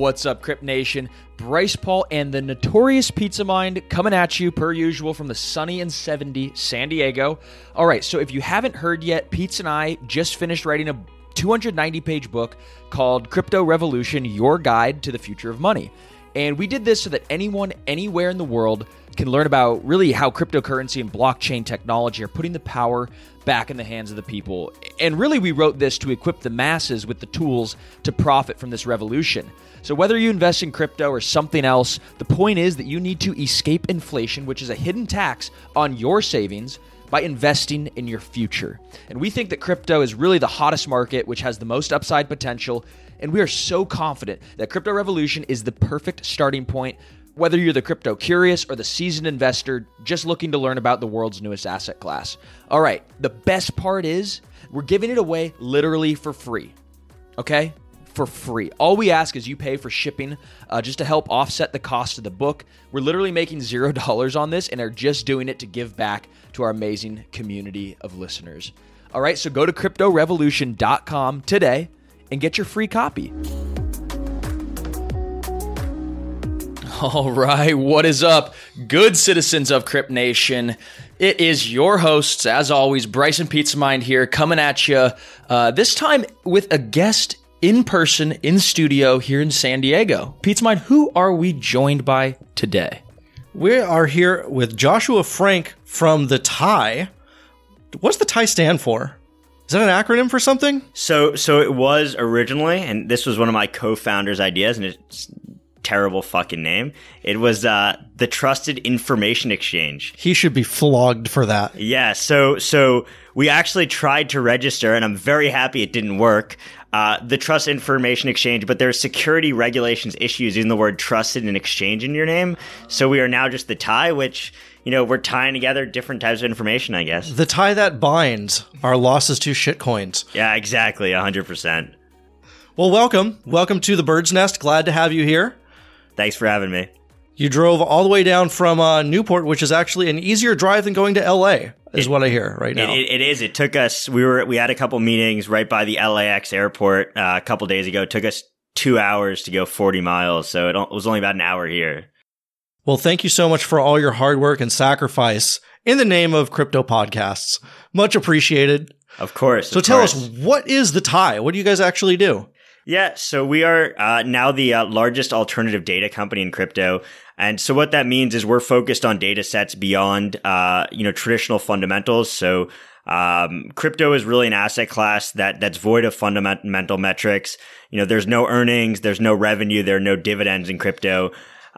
What's up, Crypt Nation? Bryce Paul and the Notorious Pizza Mind coming at you per usual from the sunny and 70 San Diego. All right, so if you haven't heard yet, Pete and I just finished writing a 290-page book called Crypto Revolution, Your Guide to the Future of Money. And we did this so that anyone, anywhere in the world can learn about really how cryptocurrency and blockchain technology are putting the power back in the hands of the people. And really, we wrote this to equip the masses with the tools to profit from this revolution. So whether you invest in crypto or something else, the point is that you need to escape inflation, which is a hidden tax on your savings, by investing in your future. And we think that crypto is really the hottest market, which has the most upside potential. And we are so confident that Crypto Revolution is the perfect starting point, whether you're the crypto curious or the seasoned investor just looking to learn about the world's newest asset class. All right, the best part is we're giving it away literally for free, okay? For free. All we ask is you pay for shipping just to help offset the cost of the book. We're literally making $0 on this and are just doing it to give back to our amazing community of listeners. All right, so go to cryptorevolution.com today and get your free copy. All right, what is up, good citizens of Crypt Nation? It is your hosts, as always, Bryce and Pizza Mind here, coming at you, this time with a guest in person, in studio here in San Diego. Pizza Mind, who are we joined by today? We are here with Joshua Frank from the TIE. What's the TIE stand for? Is that an acronym for something? So it was originally, and this was one of my co-founders' ideas, and it's terrible fucking name. It was the Trusted Information Exchange. He should be flogged for that. Yeah, so we actually tried to register, and I'm very happy it didn't work. The Trusted Information Exchange, but there's security regulations issues using the word trusted and exchange in your name. So we are now just the TIE, which, you know, we're tying together different types of information, I guess. The tie that binds our losses to shitcoins. Yeah, exactly, 100%. Well, welcome. Welcome to the Bird's Nest. Glad to have you here. Thanks for having me. You drove all the way down from Newport, which is actually an easier drive than going to LA, is what I hear right now. It is. It took us, we had a couple meetings right by the LAX airport a couple days ago. It took us 2 hours to go 40 miles. So it was only about an hour here. Well, thank you so much for all your hard work and sacrifice in the name of crypto podcasts. Much appreciated. Of course. So tell us, what is the TIE? What do you guys actually do? Yeah, so we are now the largest alternative data company in crypto. And so what that means is we're focused on data sets beyond, traditional fundamentals. So crypto is really an asset class that's void of fundamental metrics. You know, there's no earnings, there's no revenue, there are no dividends in crypto.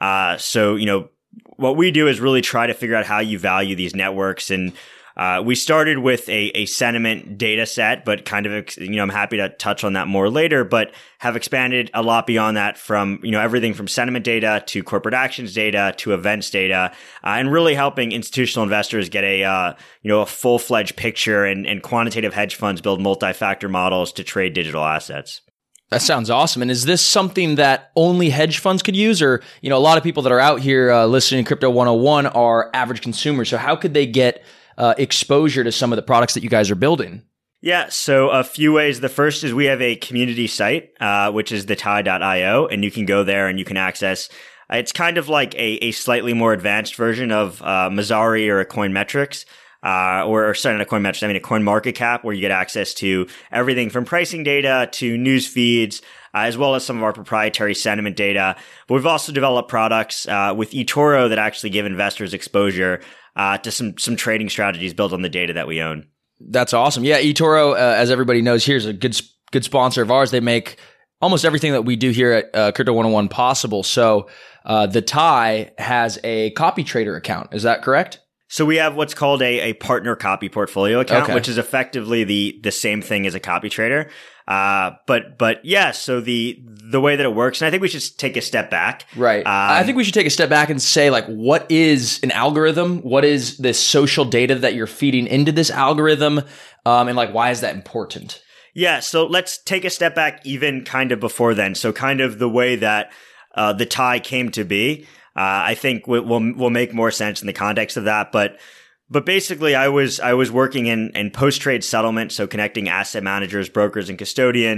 So what we do is really try to figure out how you value these networks. And we started with a sentiment data set, but kind of, I'm happy to touch on that more later, but have expanded a lot beyond that from, everything from sentiment data to corporate actions data to events data, and really helping institutional investors get a full-fledged picture and quantitative hedge funds build multi-factor models to trade digital assets. That sounds awesome. And is this something that only hedge funds could use? Or, a lot of people that are out here listening to Crypto 101 are average consumers. So how could they get exposure to some of the products that you guys are building? Yeah, so a few ways. The first is we have a community site, which is thetie.io, and you can go there and you can access. It's kind of like a slightly more advanced version of Messari or a Coinmetrics, or sorry, not a Coinmetrics, I mean a CoinMarketCap, where you get access to everything from pricing data to news feeds, as well as some of our proprietary sentiment data. But we've also developed products with eToro that actually give investors exposure to some trading strategies built on the data that we own. That's awesome. Yeah, eToro, as everybody knows, here's a good sponsor of ours. They make almost everything that we do here at Crypto 101 possible. So the TIE has a copy trader account. Is that correct? So we have what's called a partner copy portfolio account, which is effectively the same thing as a copy trader. But yeah, so the way that it works, and I think we should take a step back. Right. I think we should take a step back and say, like, what is an algorithm? What is this social data that you're feeding into this algorithm? And like, why is that important? Yeah. So let's take a step back even kind of before then. So kind of the way that the TIE came to be. I think will make more sense in the context of that. But basically, I was working in post-trade settlement, so connecting asset managers, brokers, and custodians.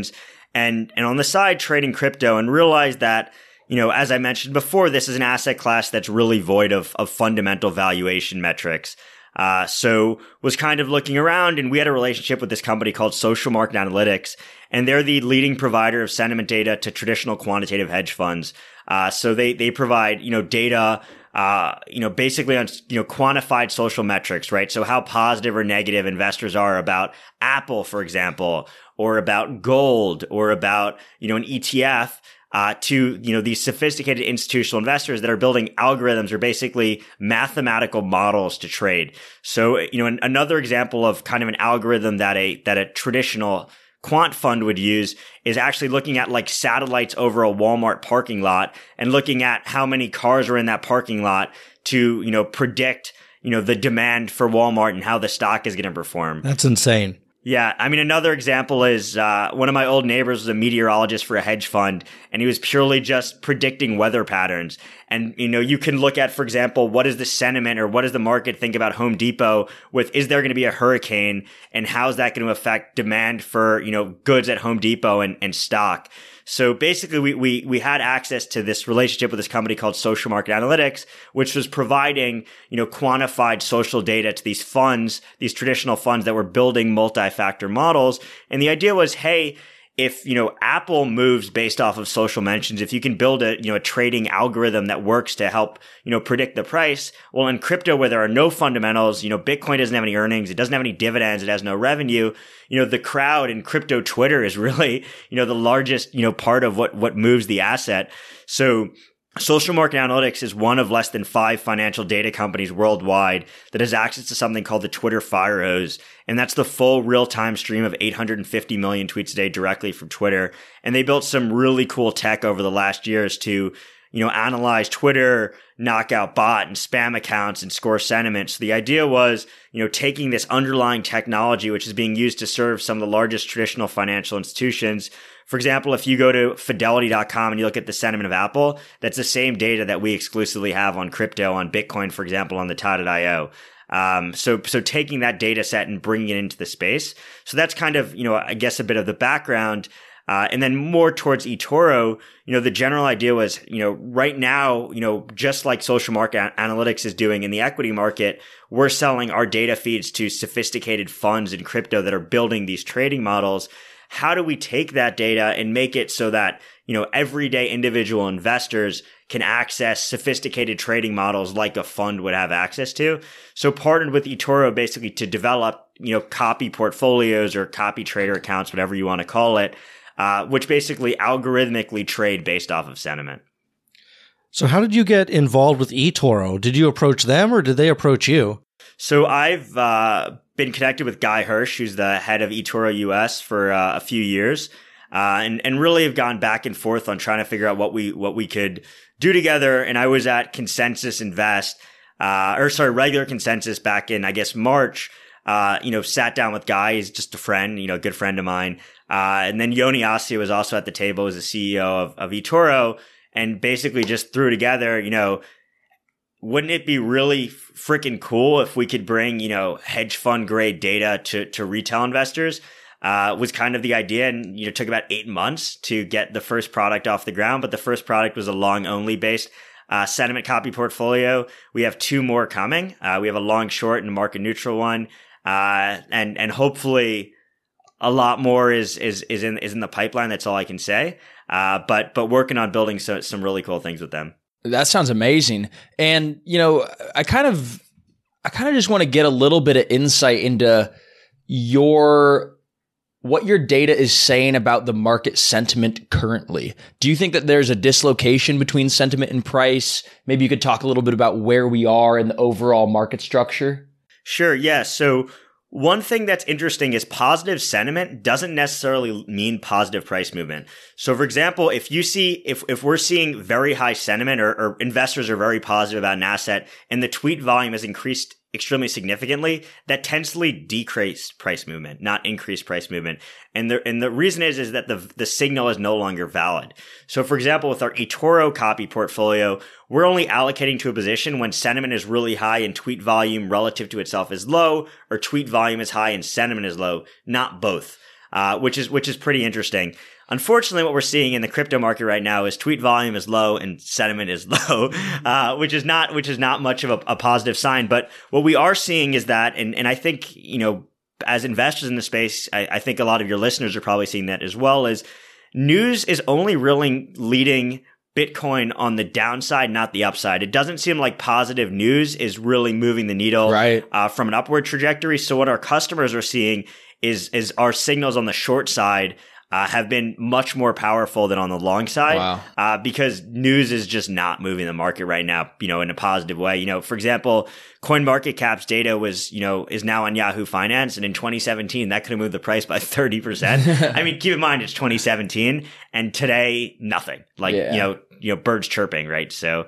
and on the side trading crypto, and realized that, as I mentioned before, this is an asset class that's really void of fundamental valuation metrics. So was kind of looking around, and we had a relationship with this company called Social Market Analytics, and they're the leading provider of sentiment data to traditional quantitative hedge funds. So they provide, data, basically on, quantified social metrics, right? So how positive or negative investors are about Apple, for example, or about gold, or about, an ETF. To, these sophisticated institutional investors that are building algorithms or basically mathematical models to trade. So, another example of kind of an algorithm that a traditional quant fund would use is actually looking at like satellites over a Walmart parking lot and looking at how many cars are in that parking lot to, predict, the demand for Walmart and how the stock is going to perform. That's insane. Yeah. I mean, another example is one of my old neighbors was a meteorologist for a hedge fund, and he was purely just predicting weather patterns. And, you can look at, for example, what is the sentiment or what does the market think about Home Depot with, is there going to be a hurricane, and how's that going to affect demand for, goods at Home Depot and stock? So basically we had access to this relationship with this company called Social Market Analytics, which was providing, quantified social data to these funds, these traditional funds that were building multi-factor models. And the idea was, hey, if, Apple moves based off of social mentions, if you can build a trading algorithm that works to help, predict the price, well, in crypto where there are no fundamentals, Bitcoin doesn't have any earnings, it doesn't have any dividends, it has no revenue, the crowd in crypto Twitter is really, the largest, part of what moves the asset. So Social Market Analytics is one of less than 5 financial data companies worldwide that has access to something called the Twitter Fire Hose. And that's the full real-time stream of 850 million tweets a day directly from Twitter. And they built some really cool tech over the last years to, analyze Twitter, knock out bot and spam accounts and score sentiment. So the idea was, taking this underlying technology, which is being used to serve some of the largest traditional financial institutions. For example, if you go to fidelity.com and you look at the sentiment of Apple, that's the same data that we exclusively have on crypto, on Bitcoin, for example, on the TAI.io. So taking that data set and bringing it into the space. So that's kind of, I guess a bit of the background. And then more towards eToro, the general idea was, right now, just like Social Market Analytics is doing in the equity market, we're selling our data feeds to sophisticated funds in crypto that are building these trading models. How do we take that data and make it so that, everyday individual investors can access sophisticated trading models like a fund would have access to? So partnered with eToro basically to develop, copy portfolios or copy trader accounts, whatever you want to call it, which basically algorithmically trade based off of sentiment. So how did you get involved with eToro? Did you approach them or did they approach you? So I've been connected with Guy Hirsch, who's the head of eToro US for a few years, and really have gone back and forth on trying to figure out what we could do together. And I was at Consensus Invest, Regular Consensus back in, I guess, March. Sat down with Guy, he's just a friend, a good friend of mine. And then Yoni Assia was also at the table as the CEO of eToro, and basically just threw together, wouldn't it be really freaking cool if we could bring, hedge fund grade data to retail investors? Was kind of the idea. And, it took about 8 months to get the first product off the ground, but the first product was a long only based sentiment copy portfolio. We have 2 more coming. We have a long short and a market neutral one. And hopefully a lot more is in the pipeline. That's all I can say. But working on building some really cool things with them. That sounds amazing. And, I kind of just want to get a little bit of insight into what your data is saying about the market sentiment currently. Do you think that there's a dislocation between sentiment and price? Maybe you could talk a little bit about where we are in the overall market structure. Sure. Yeah. So one thing that's interesting is positive sentiment doesn't necessarily mean positive price movement. So for example, if we're seeing very high sentiment or investors are very positive about an asset and the tweet volume has increased extremely significantly, that tends to decrease price movement, not increase price movement. And the reason is that the signal is no longer valid. So for example, with our eToro copy portfolio, we're only allocating to a position when sentiment is really high and tweet volume relative to itself is low, or tweet volume is high and sentiment is low, not both. Which is pretty interesting. Unfortunately, what we're seeing in the crypto market right now is tweet volume is low and sentiment is low, which is not much of a positive sign. But what we are seeing is that, and I think, as investors in the space, I think a lot of your listeners are probably seeing that as well, is news is only really leading Bitcoin on the downside, not the upside. It doesn't seem like positive news is really moving the needle from an upward trajectory. So what our customers are seeing is our signals on the short side have been much more powerful than on the long side. Because news is just not moving the market right now, in a positive way. For example, CoinMarketCap's data was, is now on Yahoo Finance. And in 2017, that could have moved the price by 30%. I mean, keep in mind, it's 2017 and today, nothing. Birds chirping, right? So,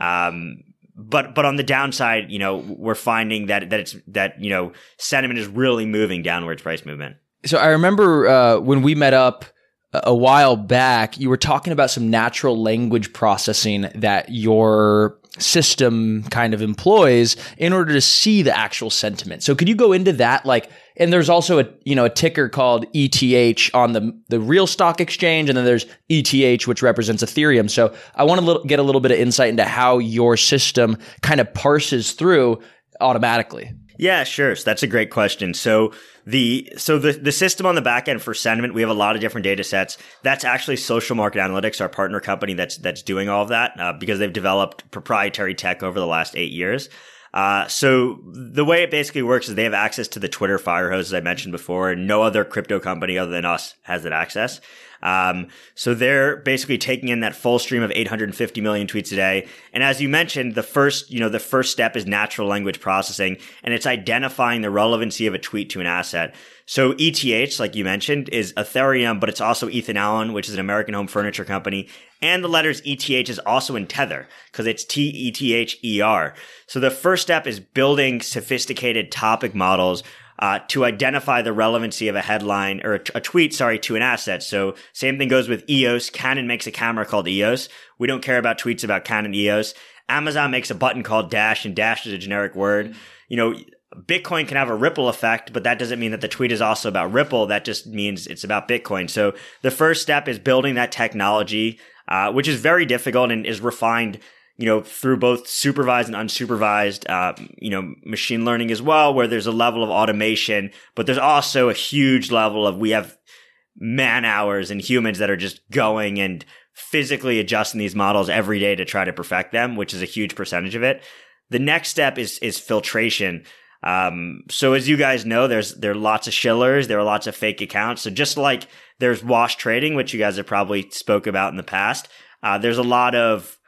but on the downside, we're finding that sentiment is really moving downwards, price movement. So I remember when we met up a while back, you were talking about some natural language processing that your system kind of employs in order to see the actual sentiment. So could you go into that? And there's also a ticker called ETH on the real stock exchange, and then there's ETH, which represents Ethereum. So I want to get a little bit of insight into how your system kind of parses through automatically. Yeah, sure. So that's a great question. So the system on the back end for sentiment, we have a lot of different data sets. That's actually Social Market Analytics, our partner company that's doing all of that, because they've developed proprietary tech over the last 8 years. So the way it basically works is they have access to the Twitter fire hose, as I mentioned before, and no other crypto company other than us has that access. So they're basically taking in that full stream of 850 million tweets a day. And as you mentioned, the first step is natural language processing, and it's identifying the relevancy of a tweet to an asset. So ETH, like you mentioned, is Ethereum, but it's also Ethan Allen, which is an American home furniture company. And the letters ETH is also in Tether because it's TETHER. So the first step is building sophisticated topic models to identify the relevancy of a headline or a tweet, to an asset. So same thing goes with EOS. Canon makes a camera called EOS. We don't care about tweets about Canon EOS. Amazon makes a button called Dash, and Dash is a generic word. Bitcoin can have a ripple effect, but that doesn't mean that the tweet is also about Ripple. That just means it's about Bitcoin. So the first step is building that technology, which is very difficult and is refined through both supervised and unsupervised, machine learning as well, where there's a level of automation, but there's also a huge level of, we have man hours and humans that are just going and physically adjusting these models every day to try to perfect them, which is a huge percentage of it. The next step is filtration. So as you guys know, there are lots of shillers, there are lots of fake accounts. So just like there's wash trading, which you guys have probably spoke about in the past, there's a lot of,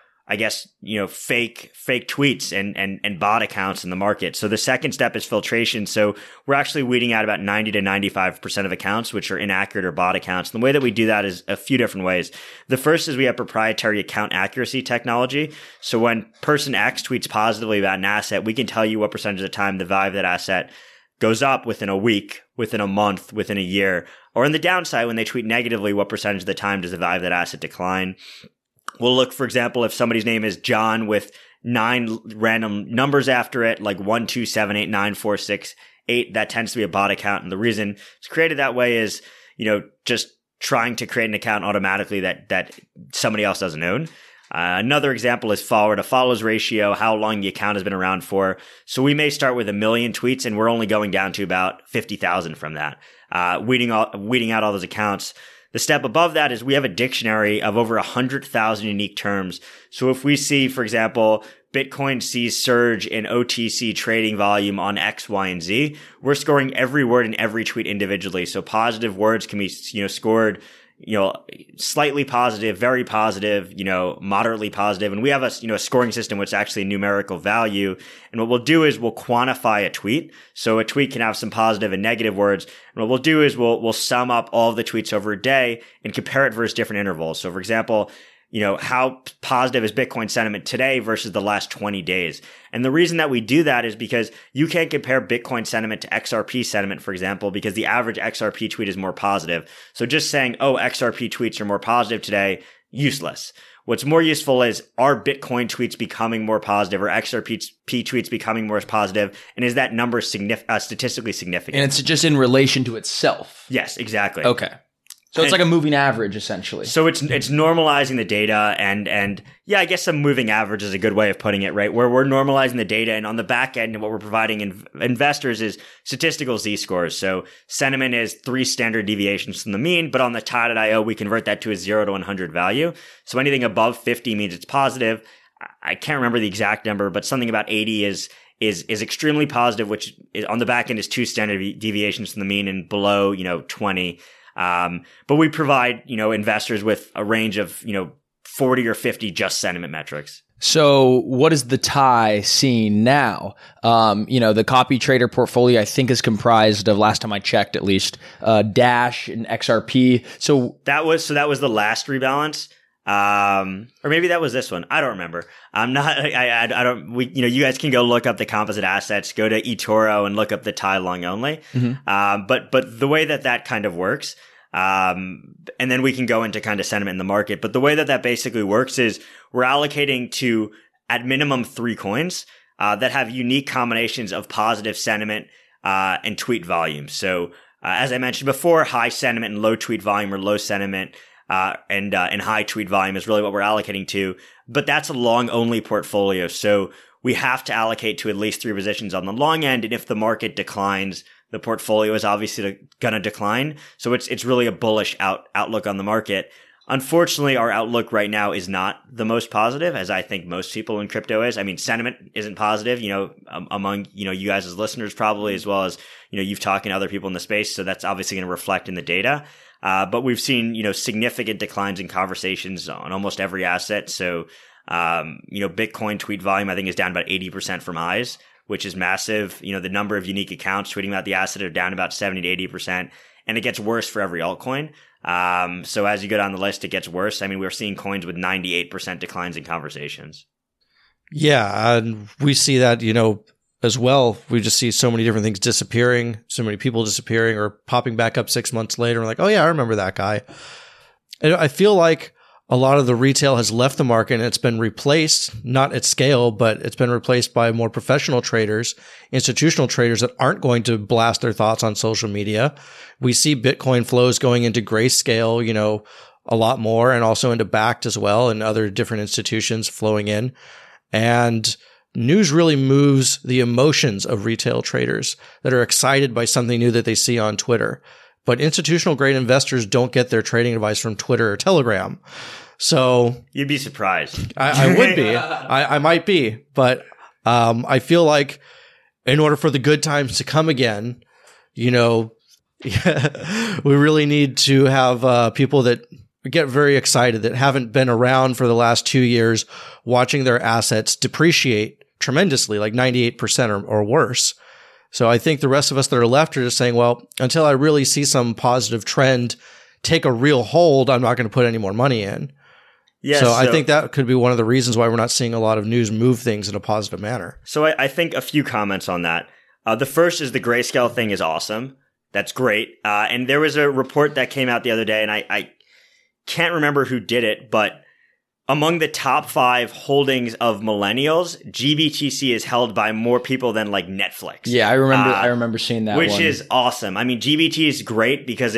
fake tweets and bot accounts in the market. So the second step is filtration. So we're actually weeding out about 90 to 95% of accounts, which are inaccurate or bot accounts. And the way that we do that is a few different ways. The first is we have proprietary account accuracy technology. So when person X tweets positively about an asset, we can tell you what percentage of the time the value of that asset goes up within a week, within a month, within a year, or in the downside, when they tweet negatively, what percentage of the time does the value of that asset decline? We'll look, for example, if somebody's name is John with 9 random numbers after it, like 1, 2, 7, 8, 9, 4, 6, 8, that tends to be a bot account. And the reason it's created that way is, just trying to create an account automatically that somebody else doesn't own. Another example is follower to follows ratio, how long the account has been around for. So we may start with 1 million tweets and we're only going down to about 50,000 from that, weeding out all those accounts. The step above that is we have a dictionary of over 100,000 unique terms. So if we see, for example, Bitcoin sees surge in OTC trading volume on X, Y, and Z, we're scoring every word in every tweet individually. So positive words can be, scored, slightly positive, very positive, moderately positive. And we have a scoring system, which is actually a numerical value. And what we'll do is we'll quantify a tweet. So a tweet can have some positive and negative words. And what we'll do is we'll sum up all of the tweets over a day and compare it versus different intervals. So for example, how positive is Bitcoin sentiment today versus the last 20 days? And the reason that we do that is because you can't compare Bitcoin sentiment to XRP sentiment, for example, because the average XRP tweet is more positive. So just saying, XRP tweets are more positive today, useless. What's more useful is, are Bitcoin tweets becoming more positive or XRP tweets becoming more positive? And is that number statistically significant? And it's just in relation to itself. Yes, exactly. Okay. So it's like a moving average, essentially. So it's normalizing the data, and yeah, I guess a moving average is a good way of putting it, right? Where we're normalizing the data, and on the back end, what we're providing investors is statistical z-scores. So sentiment is 3 standard deviations from the mean, but on the TIE.io, we convert that to a 0 to 100 value. So anything above 50 means it's positive. I can't remember the exact number, but something about 80 is extremely positive, which is, on the back end is 2 standard deviations from the mean, and below, 20. But we provide, investors with a range of, 40 or 50 just sentiment metrics. So what is the TIE seeing now? The copy trader portfolio, I think, is comprised of, last time I checked at least, Dash and XRP. So that was the last rebalance. Or maybe that was this one. I don't remember. I don't, you guys can go look up the composite assets, go to eToro and look up the TIE long only. Mm-hmm. But the way that kind of works, and then we can go into kind of sentiment in the market. But the way that basically works is we're allocating to, at minimum, 3 coins, that have unique combinations of positive sentiment, and tweet volume. So, as I mentioned before, high sentiment and low tweet volume, or low sentiment and high tweet volume is really what we're allocating to. But that's a long only portfolio. So we have to allocate to at least 3 positions on the long end. And if the market declines, the portfolio is obviously going to decline. So it's really a bullish outlook on the market. Unfortunately, our outlook right now is not the most positive, as I think most people in crypto is. I mean, sentiment isn't positive, among, you guys as listeners probably, as well as, you've talking to other people in the space. So that's obviously going to reflect in the data. But we've seen, significant declines in conversations on almost every asset. So, Bitcoin tweet volume, I think, is down about 80% from highs, which is massive. The number of unique accounts tweeting about the asset are down about 70 to 80%. And it gets worse for every altcoin. So as you go down the list, it gets worse. I mean, we're seeing coins with 98% declines in conversations. Yeah. And we see that, as well. We just see so many different things disappearing, so many people disappearing or popping back up 6 months later. We're like, oh yeah, I remember that guy. And I feel like a lot of the retail has left the market and it's been replaced, not at scale, but it's been replaced by more professional traders, institutional traders that aren't going to blast their thoughts on social media. We see Bitcoin flows going into Grayscale, a lot more, and also into Bakkt as well, and other different institutions flowing in. And news really moves the emotions of retail traders that are excited by something new that they see on Twitter. But institutional grade investors don't get their trading advice from Twitter or Telegram. So you'd be surprised. I would be. I might be. But I feel like in order for the good times to come again, we really need to have people that get very excited, that haven't been around for the last 2 years, watching their assets depreciate tremendously, like 98% or worse. So I think the rest of us that are left are just saying, well, until I really see some positive trend take a real hold, I'm not going to put any more money in. Yeah, so I think that could be one of the reasons why we're not seeing a lot of news move things in a positive manner. So I think a few comments on that. The first is the Grayscale thing is awesome. That's great. And there was a report that came out the other day, and I can't remember who did it, but among the top 5 holdings of millennials, GBTC is held by more people than like Netflix. Yeah, I remember seeing that which one. is awesome. I mean, GBT is great because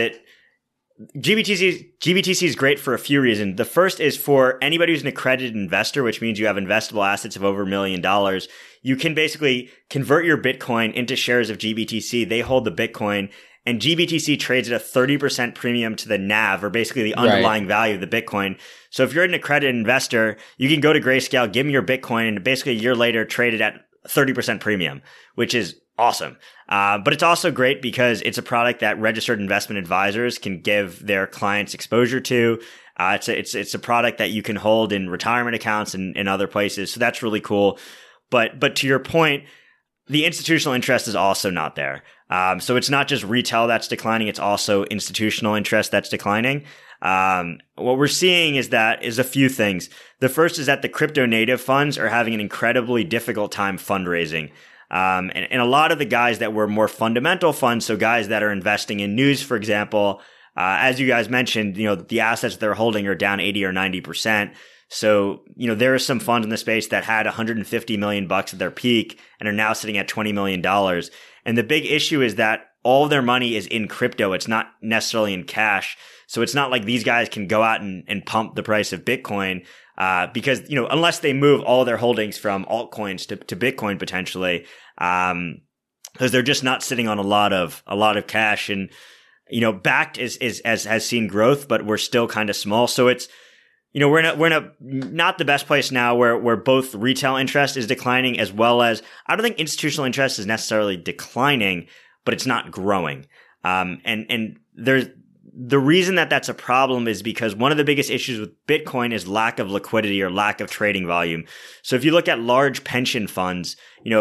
GBTC is great for a few reasons. The first is for anybody who's an accredited investor, which means you have investable assets of over $1 million. You can basically convert your Bitcoin into shares of GBTC. They hold the Bitcoin, and GBTC trades at a 30% premium to the NAV, or basically the underlying value of the Bitcoin. So if you're an accredited investor, you can go to Grayscale, give them your Bitcoin, and basically a year later trade it at 30% premium, which is awesome. But it's also great because it's a product that registered investment advisors can give their clients exposure to. It's a product that you can hold in retirement accounts and other places. So that's really cool. But to your point, the institutional interest is also not there. So it's not just retail that's declining. It's also institutional interest that's declining. What we're seeing is a few things. The first is that the crypto native funds are having an incredibly difficult time fundraising. And a lot of the guys that were more fundamental funds, so guys that are investing in news, for example, as you guys mentioned, the assets they're holding are down 80 or 90%. So, there are some funds in the space that had $150 million at their peak and are now sitting at $20 million. And the big issue is that all their money is in crypto. It's not necessarily in cash. So it's not like these guys can go out and pump the price of Bitcoin, because, unless they move all their holdings from altcoins to Bitcoin potentially, because they're just not sitting on a lot of cash. And, Bakkt has seen growth, but we're still kind of small. So it's, we're in a not the best place now where both retail interest is declining, as well as I don't think institutional interest is necessarily declining, but it's not growing. And there's the reason that that's a problem is because one of the biggest issues with Bitcoin is lack of liquidity or lack of trading volume. So if you look at large pension funds,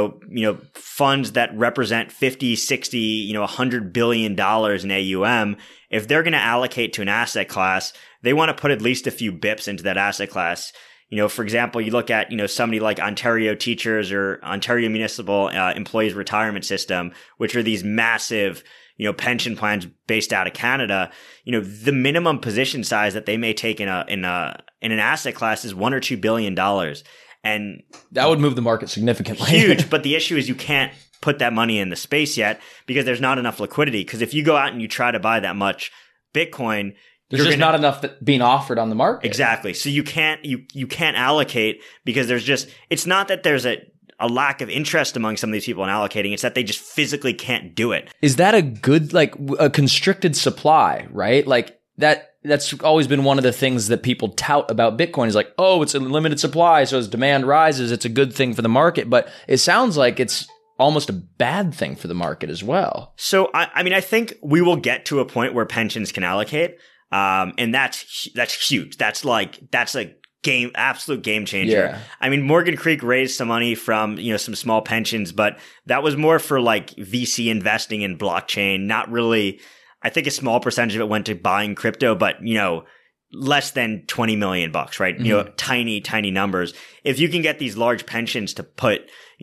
funds that represent 50, 60, $100 billion in AUM, if they're going to allocate to an asset class, they want to put at least a few bips into that asset class. For example, you look at, somebody like Ontario Teachers or Ontario Municipal Employees Retirement System, which are these massive, pension plans based out of Canada. The minimum position size that they may take in an asset class is $1 or $2 billion. And that would move the market significantly. Huge. But the issue is you can't put that money in the space yet because there's not enough liquidity. Because if you go out and you try to buy that much Bitcoin, there's just not enough being offered on the market. Exactly. So you can't allocate because it's not that there's a lack of interest among some of these people in allocating. It's that they just physically can't do it. Is that a good, a constricted supply, right? That's always been one of the things that people tout about Bitcoin is it's a limited supply. So as demand rises, it's a good thing for the market. But it sounds like it's almost a bad thing for the market as well. So, I think we will get to a point where pensions can allocate. And that's huge. That's a absolute game changer. Yeah. Morgan Creek raised some money from, some small pensions, but that was more for VC investing in blockchain. Not really, I think a small percentage of it went to buying crypto, but, less than 20 million bucks, right? Mm-hmm. Tiny numbers. If you can get these large pensions to put,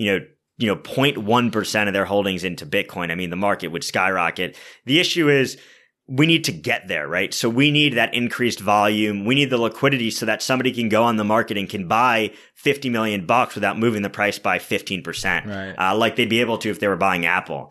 0.1% of their holdings into Bitcoin, the market would skyrocket. The issue is, we need to get there, right? So we need that increased volume. We need the liquidity so that somebody can go on the market and can buy 50 million bucks without moving the price by 15%. Right. Like they'd be able to if they were buying Apple.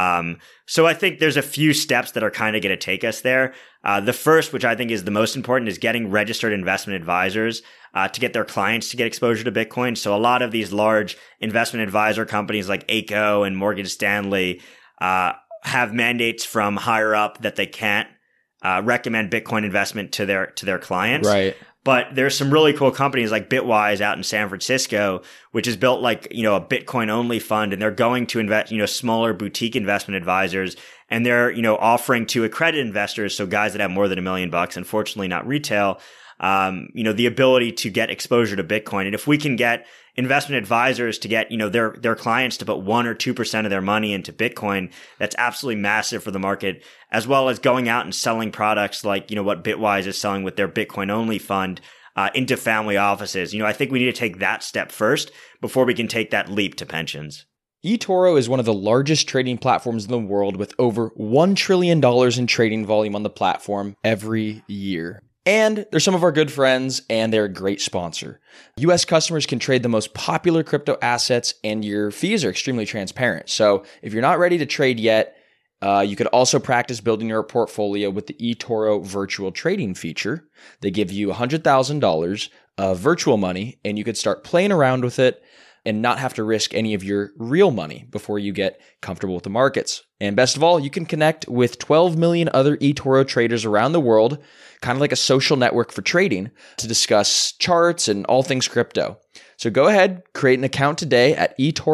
So I think there's a few steps that are kind of going to take us there. The first, which I think is the most important, is getting registered investment advisors to get their clients to get exposure to Bitcoin. So a lot of these large investment advisor companies like Ayco and Morgan Stanley have mandates from higher up that they can't recommend Bitcoin investment to their clients. Right. But there's some really cool companies like Bitwise out in San Francisco, which is built a Bitcoin only fund, and they're going to invest, smaller boutique investment advisors, and they're, offering to accredited investors, so guys that have more than $1 million, unfortunately not retail, the ability to get exposure to Bitcoin. And if we can get investment advisors to get, their clients to put 1 or 2% of their money into Bitcoin, that's absolutely massive for the market, as well as going out and selling products like, what Bitwise is selling with their Bitcoin only fund, into family offices. I think we need to take that step first before we can take that leap to pensions. eToro is one of the largest trading platforms in the world with over $1 trillion in trading volume on the platform every year. And they're some of our good friends, and they're a great sponsor. US customers can trade the most popular crypto assets, and your fees are extremely transparent. So if you're not ready to trade yet, you could also practice building your portfolio with the eToro virtual trading feature. They give you $100,000 of virtual money, and you could start playing around with it and not have to risk any of your real money before you get comfortable with the markets. And best of all, you can connect with 12 million other eToro traders around the world, kind of like a social network for trading, to discuss charts and all things crypto. So go ahead, create an account today at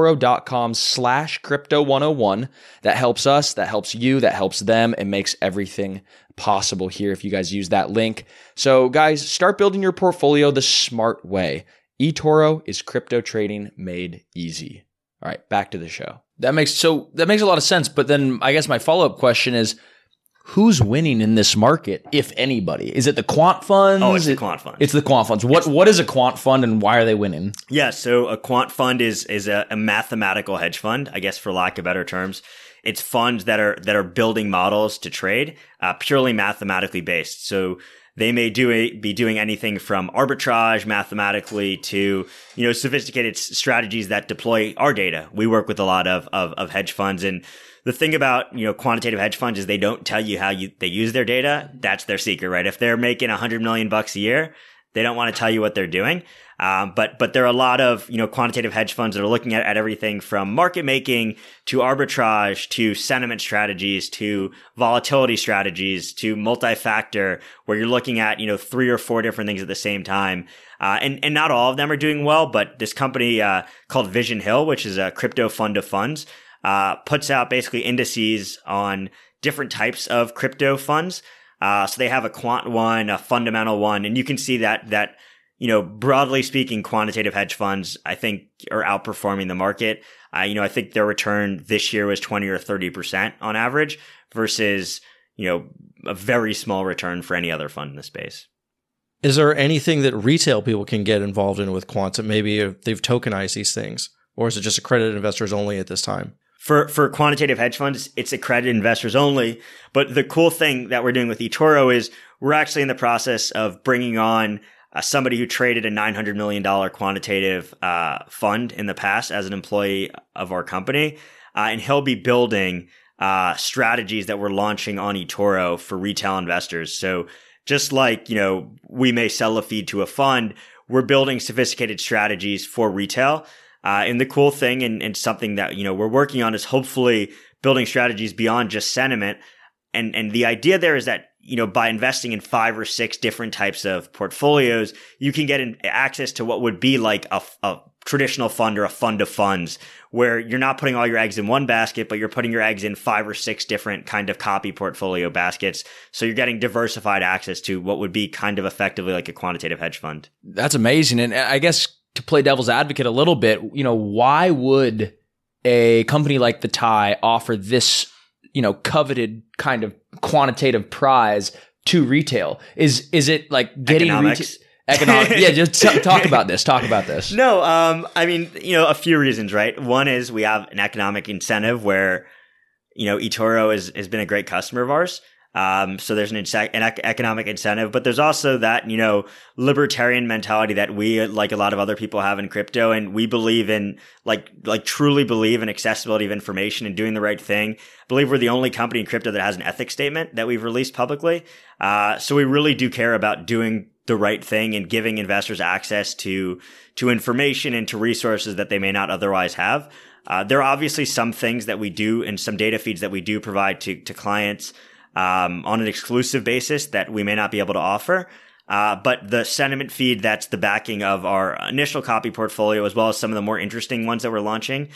eToro.com/crypto101. That helps us, that helps you, that helps them, and makes everything possible here if you guys use that link. So guys, start building your portfolio the smart way. eToro is crypto trading made easy. All right, back to the show. That makes a lot of sense. But then I guess my follow-up question is, who's winning in this market, if anybody? Is it the quant funds? Oh, it's the quant funds. It's the quant funds. What is a quant fund, and why are they winning? Yeah, so a quant fund is a mathematical hedge fund, I guess, for lack of better terms. It's funds that are building models to trade, purely mathematically based. So they may be doing anything from arbitrage mathematically to, sophisticated strategies that deploy our data. We work with a lot of hedge funds, and the thing about, quantitative hedge funds is they don't tell you how they use their data. That's their secret, right? If they're making $100 million a year, they don't want to tell you what they're doing. But there are a lot of, quantitative hedge funds that are looking at everything from market making to arbitrage to sentiment strategies to volatility strategies to multi-factor, where you're looking at, 3 or 4 different things at the same time. And not all of them are doing well, but this company, called Vision Hill, which is a crypto fund of funds, puts out basically indices on different types of crypto funds. So they have a quant one, a fundamental one, and you can see that, broadly speaking, quantitative hedge funds, I think, are outperforming the market. I think their return this year was 20 or 30% on average versus, a very small return for any other fund in the space. Is there anything that retail people can get involved in with quants that maybe they've tokenized these things? Or is it just accredited investors only at this time? For quantitative hedge funds, it's accredited investors only. But the cool thing that we're doing with eToro is we're actually in the process of bringing on somebody who traded a $900 million quantitative fund in the past as an employee of our company. And he'll be building strategies that we're launching on eToro for retail investors. So just like, we may sell a feed to a fund, we're building sophisticated strategies for retail. And the cool thing and something that, we're working on is hopefully building strategies beyond just sentiment. And the idea there is that, by investing in 5 or 6 different types of portfolios, you can get access to what would be like a traditional fund or a fund of funds, where you're not putting all your eggs in one basket, but you're putting your eggs in 5 or 6 different kind of copy portfolio baskets. So you're getting diversified access to what would be kind of effectively like a quantitative hedge fund. That's amazing. And I guess to play devil's advocate a little bit, why would a company like the TIE offer this, coveted kind of quantitative prize to retail? Is it like getting economics? Yeah, just talk about this. Talk about this. No, a few reasons, right? One is we have an economic incentive where, eToro has been a great customer of ours. So there's an economic incentive, but there's also that, libertarian mentality that we, like a lot of other people, have in crypto. And we believe in, truly believe in accessibility of information and doing the right thing. I believe we're the only company in crypto that has an ethics statement that we've released publicly. So we really do care about doing the right thing and giving investors access to information and to resources that they may not otherwise have. There are obviously some things that we do and some data feeds that we do provide to clients on an exclusive basis that we may not be able to offer. But the sentiment feed, that's the backing of our initial copy portfolio, as well as some of the more interesting ones that we're launching,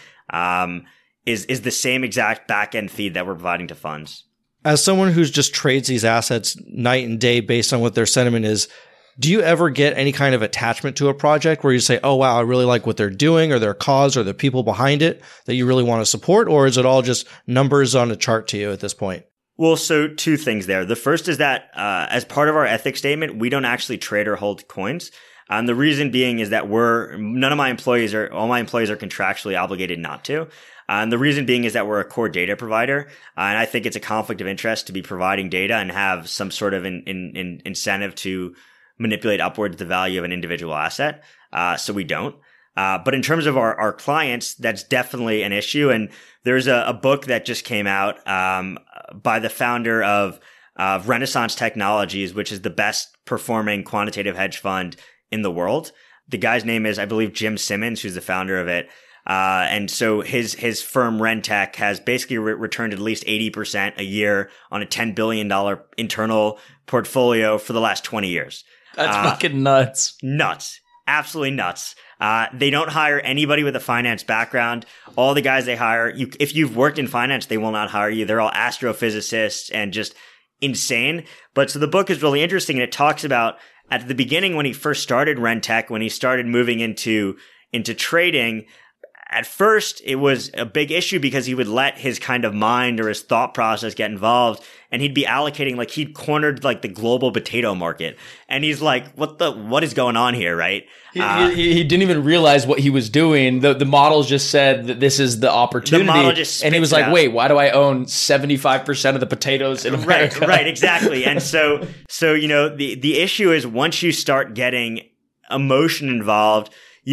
is the same exact back-end feed that we're providing to funds. As someone who's just trades these assets night and day based on what their sentiment is, do you ever get any kind of attachment to a project where you say, oh, wow, I really like what they're doing or their cause or the people behind it that you really want to support? Or is it all just numbers on a chart to you at this point? Well, so 2 things there. The first is that as part of our ethics statement, we don't actually trade or hold coins. And the reason being is that all my employees are contractually obligated not to. And the reason being is that we're a core data provider. And I think it's a conflict of interest to be providing data and have some sort of incentive to manipulate upwards the value of an individual asset. So we don't. But in terms of our clients, that's definitely an issue. And there's a book that just came out by the founder of Renaissance Technologies, which is the best performing quantitative hedge fund in the world. The guy's name is, I believe, Jim Simmons, who's the founder of it. And so his firm Rentech has basically returned at least 80% a year on a $10 billion internal portfolio for the last 20 years. That's fucking nuts. Nuts. Absolutely nuts. They don't hire anybody with a finance background. All the guys they hire, if you've worked in finance, they will not hire you. They're all astrophysicists and just insane. But so the book is really interesting, and it talks about at the beginning when he first started Rentech, when he started moving into trading, at first, it was a big issue because he would let his kind of mind or his thought process get involved, and he'd be allocating, like, he'd cornered like the global potato market, and he's like, what is going on here, right? He didn't even realize what he was doing. The models just said that this is the opportunity, the model just and he was like, wait, why do I own 75% of the potatoes in America? Right, exactly. And so the issue is once you start getting emotion involved,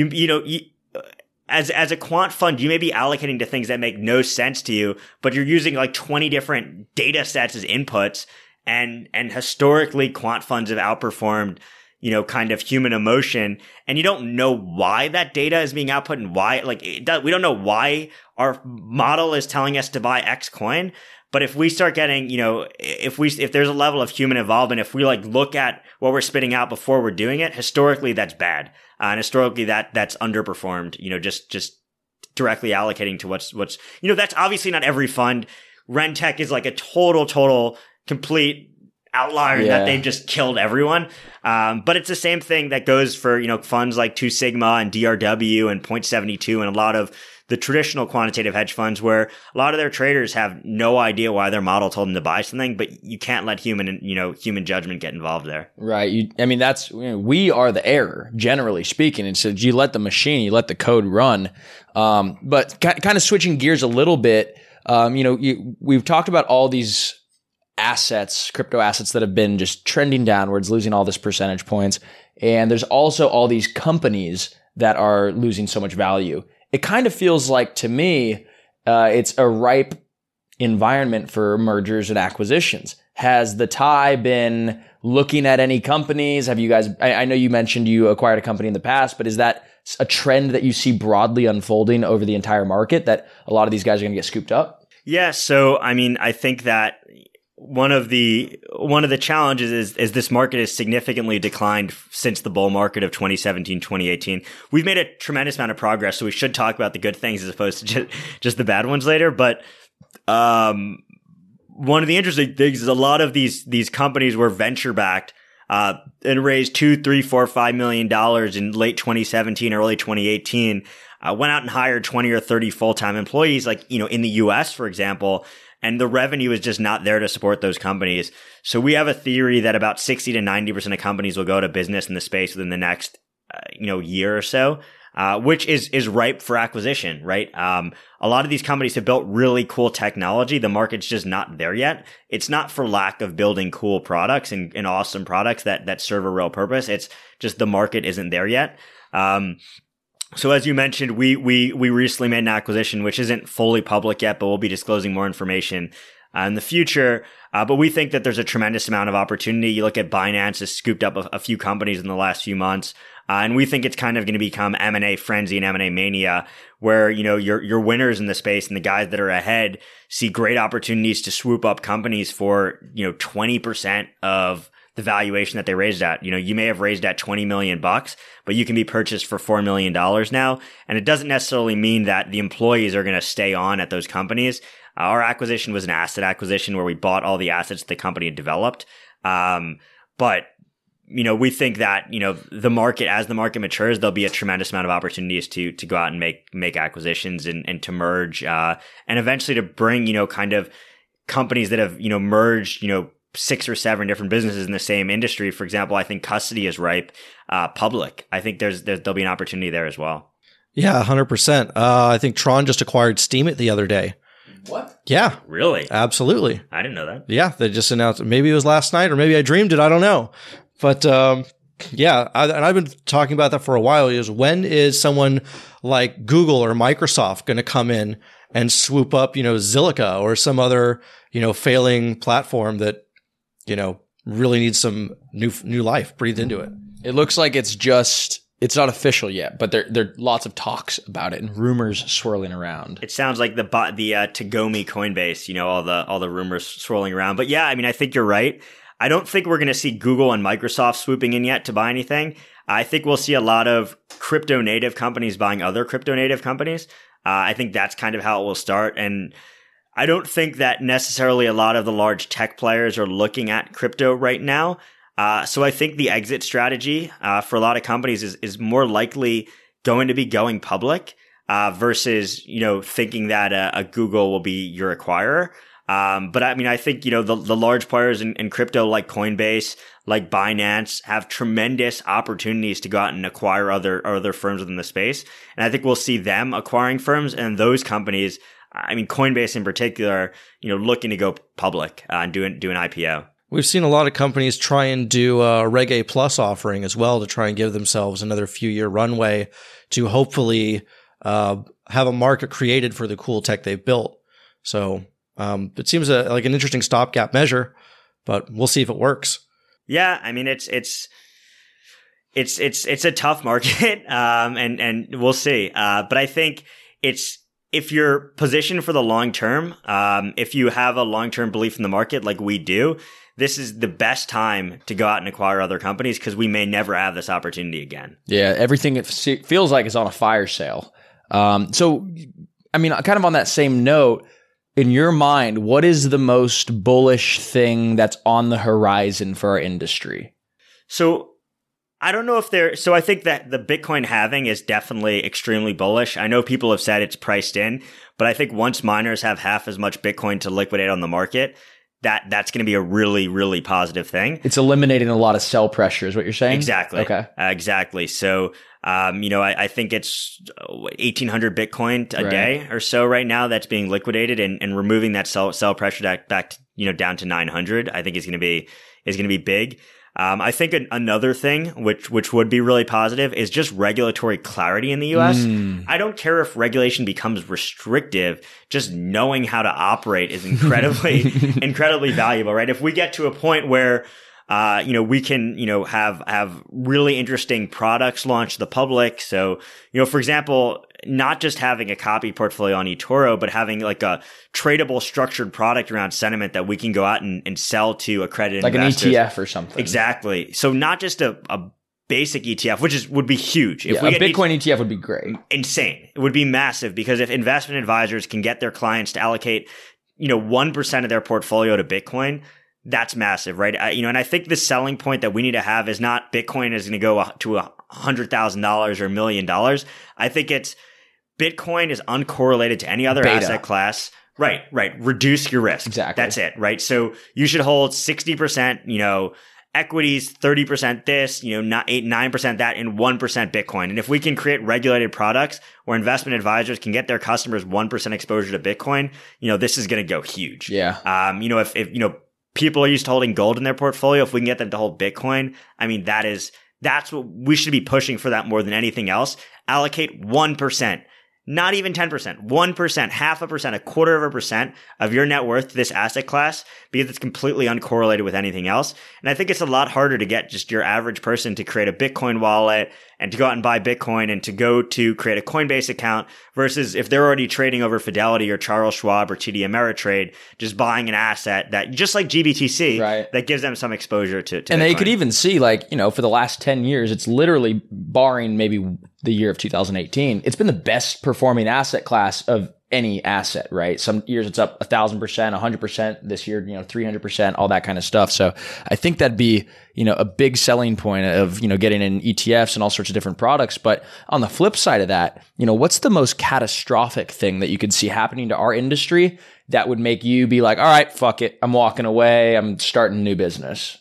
as a quant fund, you may be allocating to things that make no sense to you, but you're using like 20 different data sets as inputs, and historically quant funds have outperformed, kind of human emotion, and you don't know why that data is being output and why, we don't know why our model is telling us to buy X coin. But if we start getting, if there's a level of human involvement, if we like look at what we're spitting out before we're doing it, historically that's bad. And historically that's underperformed, just directly allocating to what's, that's obviously not every fund. Rentech is like a total, complete outlier in that they've just killed everyone. But it's the same thing that goes for, funds like Two Sigma and DRW and Point72 and a lot of the traditional quantitative hedge funds, where a lot of their traders have no idea why their model told them to buy something, but you can't let human judgment get involved there. Right. We are the error, generally speaking. And so you let the machine, you let the code run. But kind of switching gears a little bit, we've talked about all these assets, crypto assets that have been just trending downwards, losing all this percentage points. And there's also all these companies that are losing so much value. It kind of feels like, to me, it's a ripe environment for mergers and acquisitions. Has the TIE been looking at any companies? Have you guys, I know you mentioned you acquired a company in the past, but is that a trend that you see broadly unfolding over the entire market, that a lot of these guys are going to get scooped up? Yeah. So, I think that one of the challenges is this market has significantly declined since the bull market of 2017, 2018. We've made a tremendous amount of progress, so we should talk about the good things as opposed to just the bad ones later. But one of the interesting things is a lot of these companies were venture backed and raised $2, $3, $4, $5 million in late 2017, early 2018. Went out and hired 20 or 30 full-time employees, like, in the US, for example. And the revenue is just not there to support those companies. So we have a theory that about 60 to 90% of companies will go to business in the space within the next, year or so, which is ripe for acquisition, right? A lot of these companies have built really cool technology. The market's just not there yet. It's not for lack of building cool products and awesome products that serve a real purpose. It's just the market isn't there yet. So as you mentioned, we recently made an acquisition, which isn't fully public yet, but we'll be disclosing more information in the future. But we think that there's a tremendous amount of opportunity. You look at Binance has scooped up a few companies in the last few months. And we think it's kind of going to become M&A frenzy and M&A mania, where, your winners in the space and the guys that are ahead see great opportunities to swoop up companies for, 20% of the valuation that they raised at. You may have raised at $20 million, but you can be purchased for $4 million now. And it doesn't necessarily mean that the employees are going to stay on at those companies. Our acquisition was an asset acquisition where we bought all the assets the company had developed. But we think that, the market, as the market matures, there'll be a tremendous amount of opportunities to go out and make acquisitions and to merge, and eventually to bring, kind of companies that have, merged, 6 or 7 different businesses in the same industry. For example, I think custody is ripe, public. I think there'll be an opportunity there as well. Yeah, 100%. I think Tron just acquired Steemit the other day. What? Yeah. Really? Absolutely. I didn't know that. Yeah, they just announced it. Maybe it was last night or maybe I dreamed it. I don't know. But yeah, I've been talking about that for a while. Is when is someone like Google or Microsoft going to come in and swoop up, Zilliqa or some other, failing platform that, really needs some new life breathed into it? It looks like it's not official yet, but there are lots of talks about it and rumors swirling around. It sounds like the Tagomi Coinbase, all the rumors swirling around. But yeah, I think you're right. I don't think we're going to see Google and Microsoft swooping in yet to buy anything. I think we'll see a lot of crypto native companies buying other crypto native companies. I think that's kind of how it will start. And I don't think that necessarily a lot of the large tech players are looking at crypto right now. So I think the exit strategy for a lot of companies is more likely going to be going public. versus, thinking that a Google will be your acquirer. But I mean, I think, the large players in crypto like Coinbase, like Binance have tremendous opportunities to go out and acquire other firms within the space. And I think we'll see them acquiring firms, and those companies, I mean, Coinbase in particular, looking to go public and do an IPO. We've seen a lot of companies try and do a Reg A Plus offering as well to try and give themselves another few year runway to hopefully have a market created for the cool tech they've built. So it seems like an interesting stopgap measure, but we'll see if it works. Yeah, I mean it's a tough market, and we'll see. But I think if you're positioned for the long term, if you have a long term belief in the market like we do, this is the best time to go out and acquire other companies because we may never have this opportunity again. Yeah, everything it feels like is on a fire sale. So, I mean, kind of on that same note, in your mind, what is the most bullish thing that's on the horizon for our industry? So I don't know so I think that the Bitcoin halving is definitely extremely bullish. I know people have said it's priced in, but I think once miners have half as much Bitcoin to liquidate on the market, that's going to be a really, really positive thing. It's eliminating a lot of sell pressure is what you're saying? Exactly. Okay. Exactly. So, I think it's 1,800 Bitcoin a day or so right now that's being liquidated, and removing that sell pressure back to, down to 900, I think is going to be big. I think another thing which would be really positive is just regulatory clarity in the US. I don't care if regulation becomes restrictive, just knowing how to operate is incredibly valuable, right? If we get to a point where we can, have really interesting products launched to the public. So, for example, not just having a copy portfolio on eToro, but having like a tradable structured product around sentiment that we can go out and sell to accredited investors. Like an ETF or something. Exactly. So not just a basic ETF, which would be huge. If we get a Bitcoin ETF would be great. Insane. It would be massive because if investment advisors can get their clients to allocate, 1% of their portfolio to Bitcoin, that's massive, right? And I think the selling point that we need to have is not Bitcoin is going to go to $100,000 or $1 million. I think it's Bitcoin is uncorrelated to any other Beta. asset class. Right. Reduce your risk. Exactly. That's it, right? So you should hold 60%, equities, 30% this, 9% that, and 1% Bitcoin. And if we can create regulated products where investment advisors can get their customers 1% exposure to Bitcoin, this is going to go huge. Yeah. If people are used to holding gold in their portfolio, if we can get them to hold Bitcoin, I mean, that's what we should be pushing for, that more than anything else. Allocate 1%. Not even 10%, 1%, 0.5%, 0.25% of your net worth to this asset class because it's completely uncorrelated with anything else. And I think it's a lot harder to get just your average person to create a Bitcoin wallet and to go out and buy Bitcoin and to go to create a Coinbase account versus if they're already trading over Fidelity or Charles Schwab or TD Ameritrade, just buying an asset that, just like GBTC, right, that gives them some exposure to and Bitcoin. They could even see, for the last 10 years, it's literally, barring maybe the year of 2018, it's been the best performing asset class of any asset, right? Some years it's up 1,000%, 100%. This year, 300%, all that kind of stuff. So I think that'd be, a big selling point of, getting in ETFs and all sorts of different products. But on the flip side of that, what's the most catastrophic thing that you could see happening to our industry that would make you be like, all right, fuck it, I'm walking away, I'm starting a new business?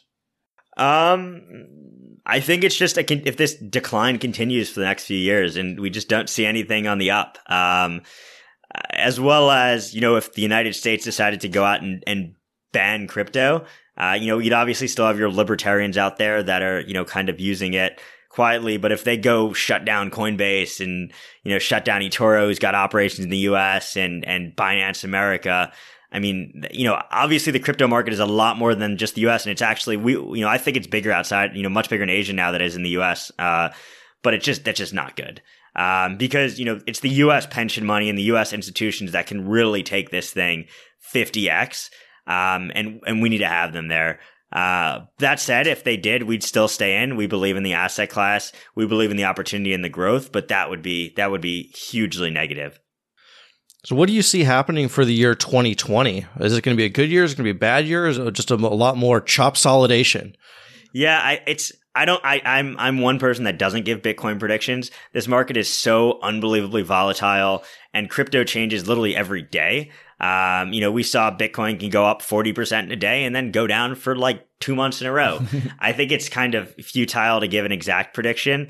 I think it's just if this decline continues for the next few years and we just don't see anything on the up, as well as, if the United States decided to go out and ban crypto, you'd obviously still have your libertarians out there that are, kind of using it quietly. But if they go shut down Coinbase and, shut down eToro, who's got operations in the US and Binance America, I mean, obviously the crypto market is a lot more than just the US, and it's actually, I think it's bigger outside, much bigger in Asia now than it is in the US. But that's just not good. Because, it's the US pension money and the US institutions that can really take this thing 50x. And we need to have them there. That said, if they did, we'd still stay in. We believe in the asset class. We believe in the opportunity and the growth, but that would be hugely negative. So what do you see happening for the year 2020? Is it going to be a good year? Is it going to be a bad year? Or is it just a lot more chop solidation? Yeah, I'm one person that doesn't give Bitcoin predictions. This market is so unbelievably volatile, and crypto changes literally every day. We saw Bitcoin can go up 40% in a day and then go down for like 2 months in a row. I think it's kind of futile to give an exact prediction.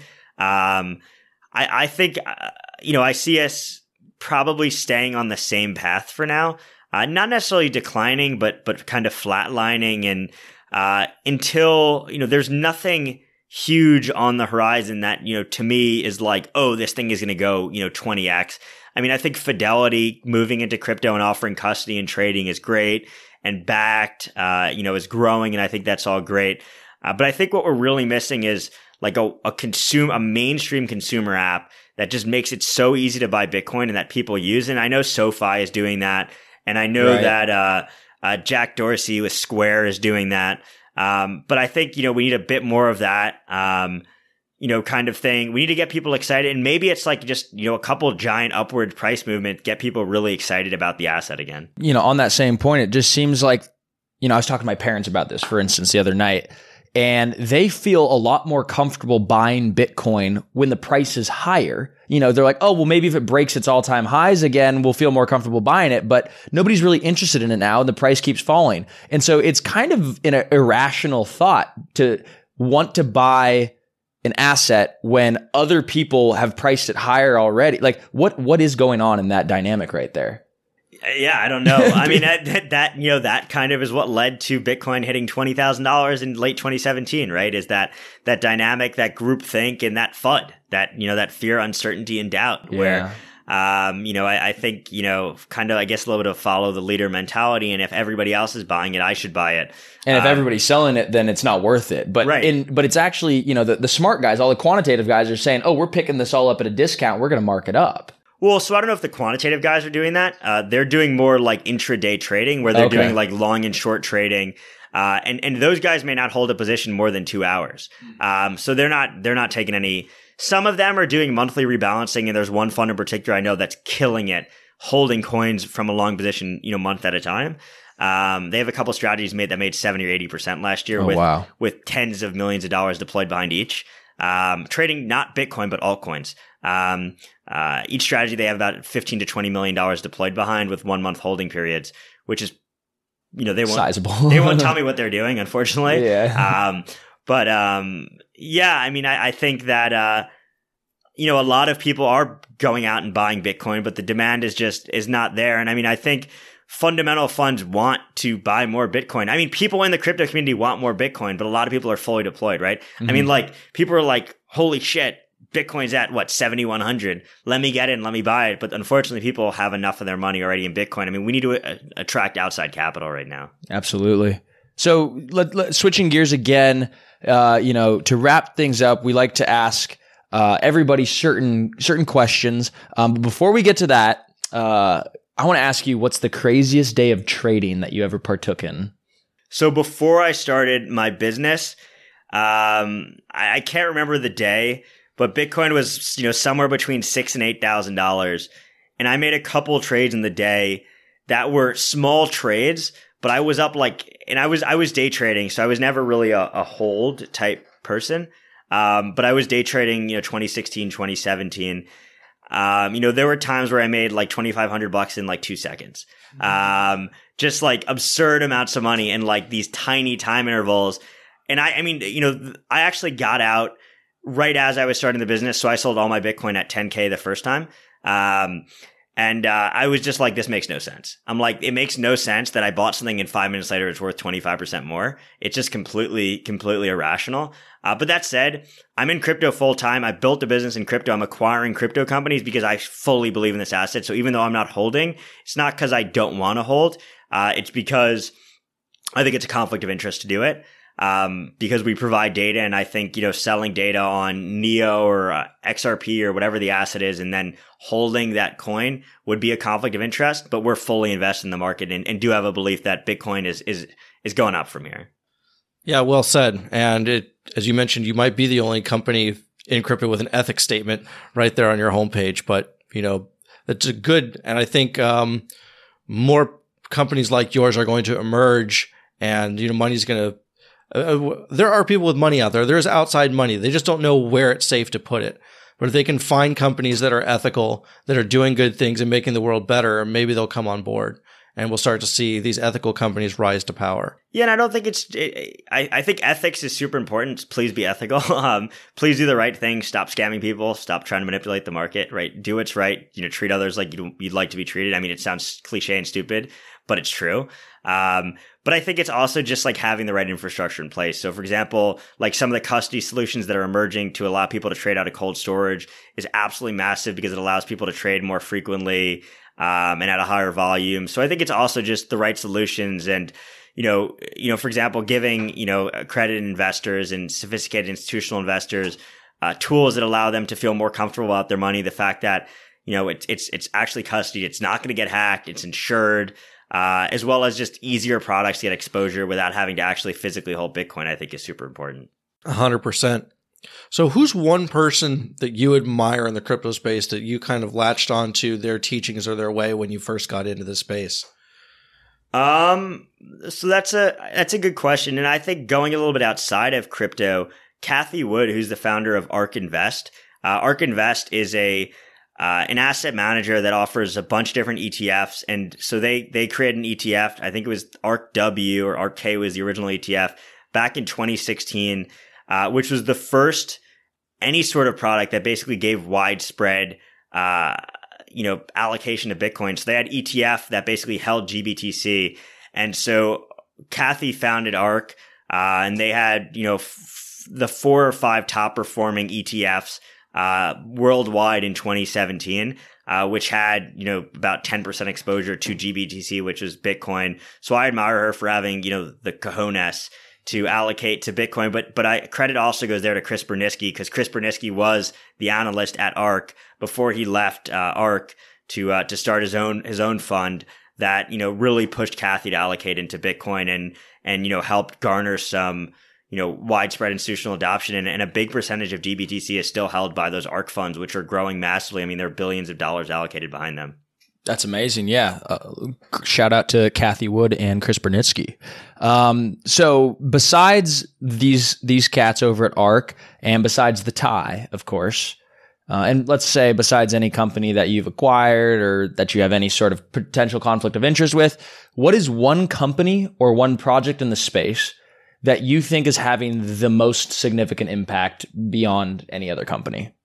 I think, I see us probably staying on the same path for now. Not necessarily declining, but kind of flatlining, and until, there's nothing huge on the horizon that, to me is like, oh, this thing is going to go, 20x. I mean, I think Fidelity moving into crypto and offering custody and trading is great, and Bakkt, is growing. And I think that's all great. But I think what we're really missing is like a mainstream consumer app that just makes it so easy to buy Bitcoin and that people use. And I know SoFi is doing that. And I know that, Jack Dorsey with Square is doing that. But I think, we need a bit more of that, kind of thing. We need to get people excited. And maybe it's like just, a couple giant upward price movement, get people really excited about the asset again. On that same point, it just seems like, I was talking to my parents about this, for instance, the other night, and they feel a lot more comfortable buying Bitcoin when the price is higher. They're like, oh, well, maybe if it breaks its all-time highs again, we'll feel more comfortable buying it. But nobody's really interested in it now, and the price keeps falling. And so it's kind of an irrational thought to want to buy an asset when other people have priced it higher already. Like, what is going on in that dynamic right there? Yeah, I don't know. I mean, that kind of is what led to Bitcoin hitting $20,000 in late 2017, right? Is that dynamic, that groupthink, and that FUD, that fear, uncertainty, and doubt, where, I think, kind of, I guess, a little bit of follow the leader mentality. And if everybody else is buying it, I should buy it. And if everybody's selling it, then it's not worth it. But but it's actually, the smart guys, all the quantitative guys are saying, oh, we're picking this all up at a discount. We're going to mark it up. Well, so I don't know if the quantitative guys are doing that. They're doing more like intraday trading, where they're doing like long and short trading. And those guys may not hold a position more than 2 hours. So they're not taking any. Some of them are doing monthly rebalancing, and there's one fund in particular I know that's killing it, holding coins from a long position, month at a time. They have a couple strategies that made 70 or 80% last year with tens of millions of dollars deployed behind each. Trading not Bitcoin, but altcoins. Each strategy they have about 15 to $20 million deployed behind, with 1 month holding periods, which is, they won't, sizable. They won't tell me what they're doing, unfortunately. Yeah. I mean, I think that, a lot of people are going out and buying Bitcoin, but the demand is not there. And I mean, I think fundamental funds want to buy more Bitcoin. I mean, people in the crypto community want more Bitcoin, but a lot of people are fully deployed, right? Mm-hmm. I mean, like, people are like, holy shit, Bitcoin's at 7,100. Let me get in, let me buy it. But unfortunately, people have enough of their money already in Bitcoin. I mean, we need to attract outside capital right now. Absolutely. So switching gears again, to wrap things up, we like to ask everybody certain questions. But before we get to that, I want to ask you, what's the craziest day of trading that you ever partook in? So before I started my business, I can't remember the day, but Bitcoin was, somewhere between $6,000 and $8,000. And I made a couple trades in the day that were small trades, but I was up and I was day trading. So I was never really a hold type person. But I was day trading, 2016, 2017. There were times where I made like $2,500 in like 2 seconds. Just like absurd amounts of money in like these tiny time intervals. And I actually got out right as I was starting the business. So I sold all my Bitcoin at 10K the first time. I was just like, this makes no sense. I'm like, it makes no sense that I bought something and 5 minutes later it's worth 25% more. It's just completely irrational. But that said, I'm in crypto full time. I built a business in crypto. I'm acquiring crypto companies because I fully believe in this asset. So even though I'm not holding, it's not because I don't want to hold. It's because I think it's a conflict of interest to do it. Because we provide data, and I think, selling data on NEO or XRP or whatever the asset is, and then holding that coin would be a conflict of interest, but we're fully invested in the market and do have a belief that Bitcoin is going up from here. Yeah, well said. And as you mentioned, you might be the only company in crypto with an ethics statement right there on your homepage, but that's a good, and I think, more companies like yours are going to emerge, and, money's going to There are people with money out there. There's outside money. They just don't know where it's safe to put it. But if they can find companies that are ethical, that are doing good things and making the world better, maybe they'll come on board. And we'll start to see these ethical companies rise to power. Yeah, and I don't think I think ethics is super important. Please be ethical. Please do the right thing. Stop scamming people. Stop trying to manipulate the market, right? Do what's right. Treat others like you'd like to be treated. I mean, it sounds cliche and stupid, but it's true. But I think it's also just like having the right infrastructure in place. So for example, like some of the custody solutions that are emerging to allow people to trade out of cold storage is absolutely massive because it allows people to trade more frequently, and at a higher volume. So I think it's also just the right solutions and, for example, giving, accredited investors and sophisticated institutional investors, tools that allow them to feel more comfortable about their money. The fact that, it's actually custodied. It's not going to get hacked. It's insured, as well as just easier products to get exposure without having to actually physically hold Bitcoin, I think is super important. 100%. So who's one person that you admire in the crypto space that you kind of latched onto their teachings or their way when you first got into the space? So that's a good question. And I think going a little bit outside of crypto, Cathie Wood, who's the founder of ARK Invest. ARK Invest is an asset manager that offers a bunch of different ETFs. And so they created an ETF. I think it was ARKW or ARKK was the original ETF back in 2016. Which was the first any sort of product that basically gave widespread, allocation to Bitcoin. So they had ETF that basically held GBTC. And so Cathie founded ARK, and they had, the 4 or 5 top performing ETFs, worldwide in 2017, which had, about 10% exposure to GBTC, which was Bitcoin. So I admire her for having, the cojones to allocate to Bitcoin, but credit also goes there to Chris Burniske because Chris Burniske was the analyst at ARK before he left ARK to start his own fund that really pushed Cathie to allocate into Bitcoin and helped garner some widespread institutional adoption and a big percentage of GBTC is still held by those ARK funds, which are growing massively. I mean, there are billions of dollars allocated behind them. That's amazing. Yeah. Shout out to Cathie Wood and Chris Burniske. So besides these cats over at ARK and besides the tie, of course, and let's say besides any company that you've acquired or that you have any sort of potential conflict of interest with, what is one company or one project in the space that you think is having the most significant impact beyond any other company?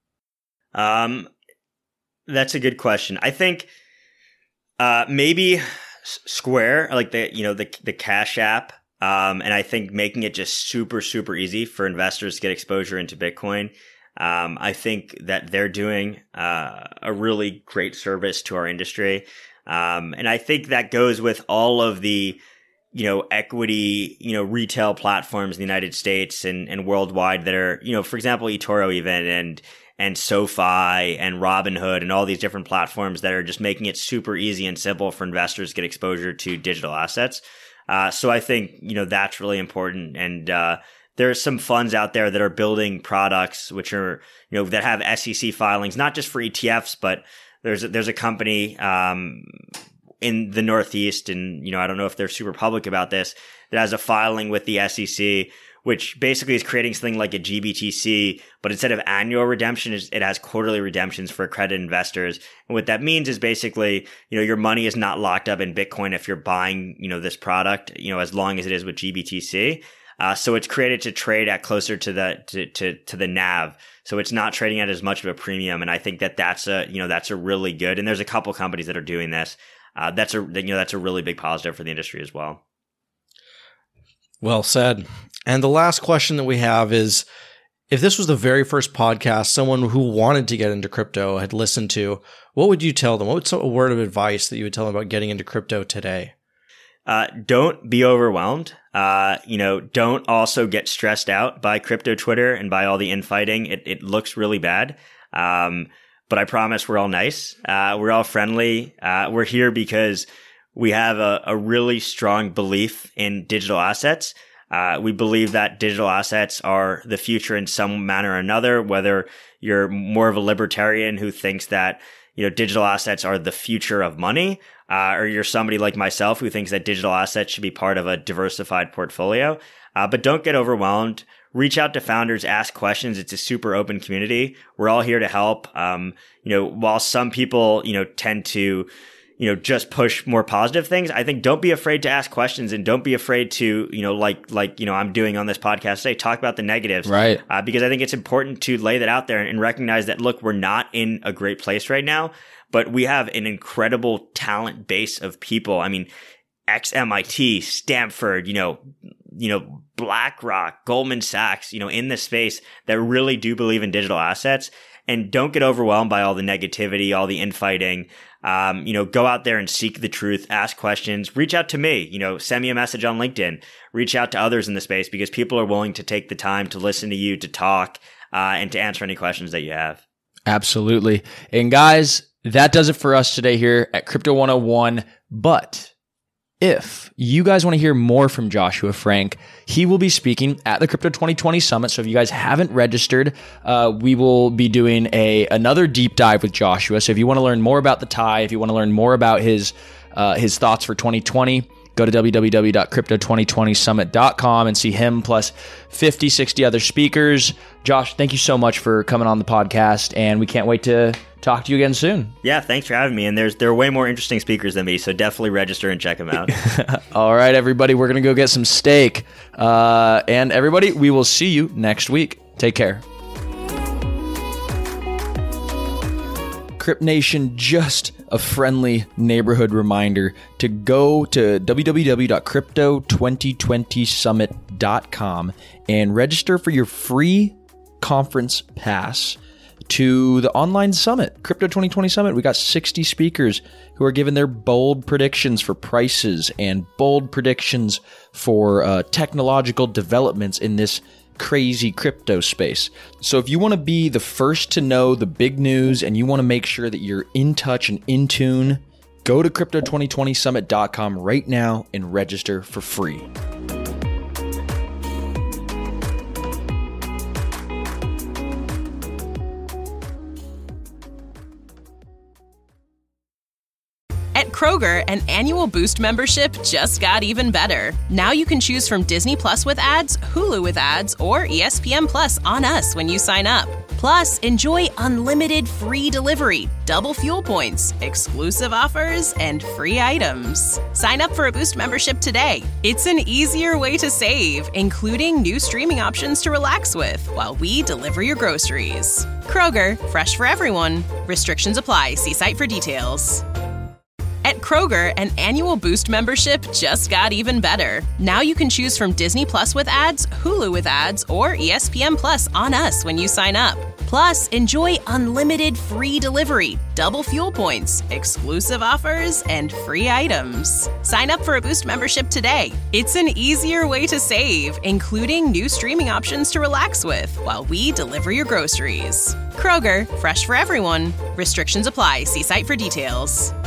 That's a good question. I think maybe Square, like the Cash App, and I think making it just super, super easy for investors to get exposure into Bitcoin. I think that they're doing a really great service to our industry. And I think that goes with all of the, equity, retail platforms in the United States and worldwide that are, for example, eToro even and SoFi and Robinhood and all these different platforms that are just making it super easy and simple for investors to get exposure to digital assets. So I think, that's really important. And there are some funds out there that are building products which are, that have SEC filings, not just for ETFs, but there's a company in the Northeast, and, I don't know if they're super public about this, that has a filing with the SEC, which basically is creating something like a GBTC, but instead of annual redemption, it has quarterly redemptions for accredited investors. And what that means is basically, your money is not locked up in Bitcoin if you're buying, this product, as long as it is with GBTC. So it's created to trade at closer to the NAV. So it's not trading at as much of a premium. And I think that's a really good, and there's a couple companies that are doing this. That's a really big positive for the industry as well. Well said. And the last question that we have is, if this was the very first podcast someone who wanted to get into crypto had listened to, what would you tell them? What's a word of advice that you would tell them about getting into crypto today? Don't be overwhelmed. Don't also get stressed out by crypto Twitter and by all the infighting. It looks really bad. But I promise we're all nice. We're all friendly. We're here because we have a really strong belief in digital assets. We believe that digital assets are the future in some manner or another, whether you're more of a libertarian who thinks that, digital assets are the future of money, or you're somebody like myself who thinks that digital assets should be part of a diversified portfolio. But don't get overwhelmed. Reach out to founders, ask questions. It's a super open community. We're all here to help. While some people, tend to, just push more positive things, I think don't be afraid to ask questions, and don't be afraid to, I'm doing on this podcast today, talk about the negatives. Right. Because I think it's important to lay that out there and recognize that, look, we're not in a great place right now, but we have an incredible talent base of people. I mean, ex-MIT, Stanford, BlackRock, Goldman Sachs, in this space that really do believe in digital assets. And don't get overwhelmed by all the negativity, all the infighting. Go out there and seek the truth, ask questions, reach out to me, send me a message on LinkedIn, reach out to others in the space, because people are willing to take the time to listen to you, to talk, and to answer any questions that you have. Absolutely. And guys, that does it for us today here at Crypto 101. But if you guys want to hear more from Joshua Frank, he will be speaking at the Crypto 2020 Summit. So if you guys haven't registered, we will be doing another deep dive with Joshua. So if you want to learn more about the TIE, if you want to learn more about his thoughts for 2020, go to www.crypto2020summit.com and see him plus 50, 60 other speakers. Josh, thank you so much for coming on the podcast, and we can't wait to talk to you again soon. Yeah, thanks for having me. And there are way more interesting speakers than me, so definitely register and check them out. All right, everybody, we're going to go get some steak. And everybody, we will see you next week. Take care. Crypt Nation, just a friendly neighborhood reminder to go to www.crypto2020summit.com and register for your free conference pass to the online summit, Crypto 2020 Summit. We got 60 speakers who are giving their bold predictions for prices and bold predictions for technological developments in this crazy crypto space. So if you want to be the first to know the big news and you want to make sure that you're in touch and in tune, go to crypto2020summit.com right now and register for free. At Kroger, an annual Boost membership just got even better. Now you can choose from Disney Plus with ads, Hulu with ads, or ESPN Plus on us when you sign up. Plus, enjoy unlimited free delivery, double fuel points, exclusive offers, and free items. Sign up for a Boost membership today. It's an easier way to save, including new streaming options to relax with while we deliver your groceries. Kroger, fresh for everyone. Restrictions apply. See site for details. At Kroger, an annual Boost membership just got even better. Now you can choose from Disney Plus with ads, Hulu with ads, or ESPN Plus on us when you sign up. Plus, enjoy unlimited free delivery, double fuel points, exclusive offers, and free items. Sign up for a Boost membership today. It's an easier way to save, including new streaming options to relax with while we deliver your groceries. Kroger, fresh for everyone. Restrictions apply. See site for details.